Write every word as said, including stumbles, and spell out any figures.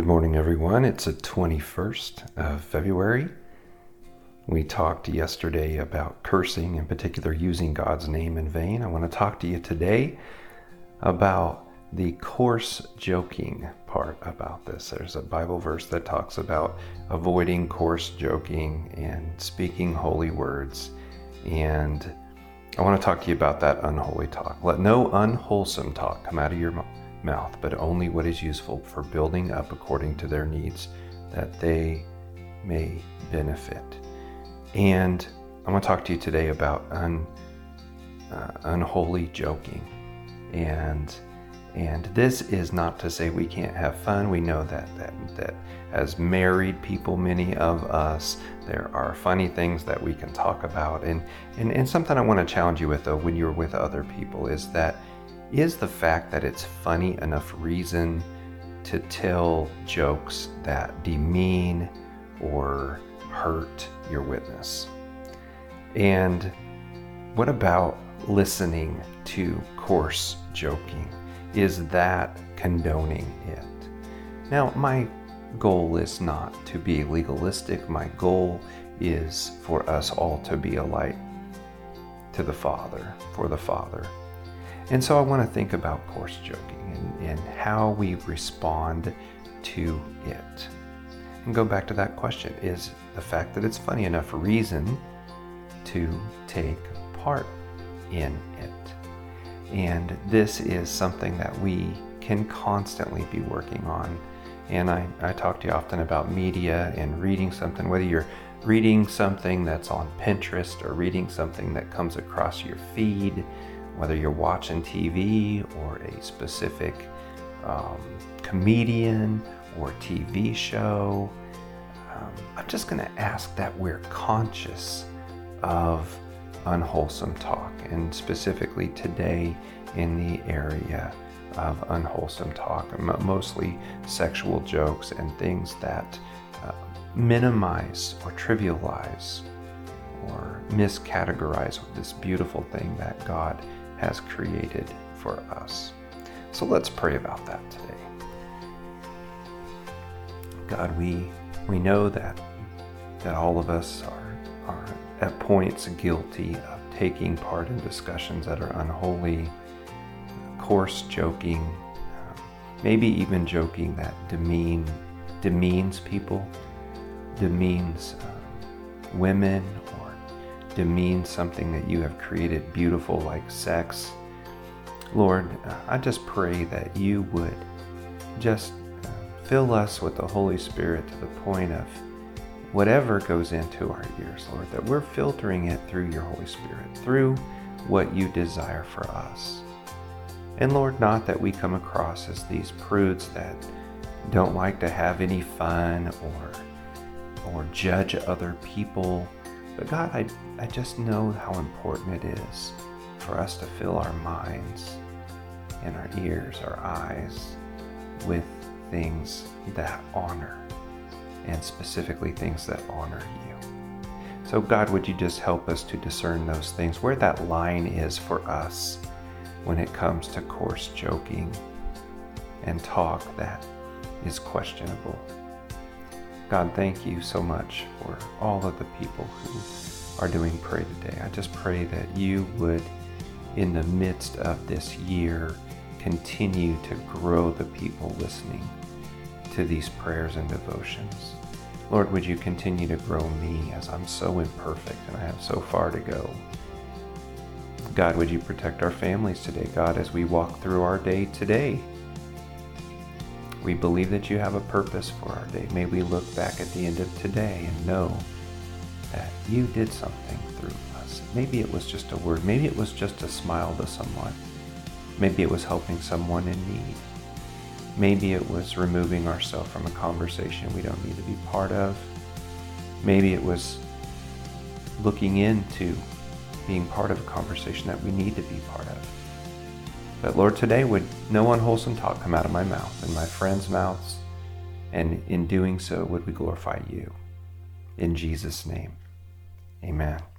Good morning, everyone. It's the twenty-first of February. We talked yesterday about cursing, in particular using God's name in vain. I want to talk to you today about the coarse joking part about this. There's a Bible verse that talks about avoiding coarse joking and speaking holy words. And I want to talk to you about that unholy talk. Let no unwholesome talk come out of your mouth. mouth, but only what is useful for building up according to their needs, that they may benefit. And I want to talk to you today about un, uh, unholy joking. And and this is not to say we can't have fun. We know that that that as married people, many of us, there are funny things that we can talk about. And and, and something I want to challenge you with, though, when you're with other people, is that is the fact that it's funny enough reason to tell jokes that demean or hurt your witness? And what about listening to coarse joking? Is that condoning it? Now, my goal is not to be legalistic. My goal is for us all to be a light to the Father, for the Father. And so I want to think about coarse joking and, and how we respond to it. And go back to that question. Is the fact that it's funny enough reason to take part in it? And this is something that we can constantly be working on. And I, I talk to you often about media and reading something, whether you're reading something that's on Pinterest or reading something that comes across your feed, whether you're watching T V or a specific um, comedian or T V show. Um, I'm just going to ask that we're conscious of unwholesome talk, and specifically today in the area of unwholesome talk, mostly sexual jokes and things that uh, minimize or trivialize or miscategorize this beautiful thing that God has created for us. So let's pray about that today. God, we we know that that all of us are are at points guilty of taking part in discussions that are unholy, coarse joking, um, maybe even joking that demean demeans people, demeans um, women, demean something that you have created beautiful like sex. Lord, I just pray that you would just fill us with the Holy Spirit to the point of whatever goes into our ears, Lord, that we're filtering it through your Holy Spirit, through what you desire for us. And Lord, not that we come across as these prudes that don't like to have any fun or or judge other people. But God, I, I just know how important it is for us to fill our minds and our ears, our eyes with things that honor, and specifically things that honor you. So God, would you just help us to discern those things, where that line is for us when it comes to coarse joking and talk that is questionable. God, thank you so much for all of the people who are doing Pray Today. I just pray that you would, in the midst of this year, continue to grow the people listening to these prayers and devotions. Lord, would you continue to grow me, as I'm so imperfect and I have so far to go. God, would you protect our families today, God, as we walk through our day today. We believe that you have a purpose for our day. May we look back at the end of today and know that you did something through us. Maybe it was just a word. Maybe it was just a smile to someone. Maybe it was helping someone in need. Maybe it was removing ourselves from a conversation we don't need to be part of. Maybe it was looking into being part of a conversation that we need to be part of. But Lord, today would no unwholesome talk come out of my mouth and my friends' mouths, and in doing so would we glorify you. In Jesus' name, amen.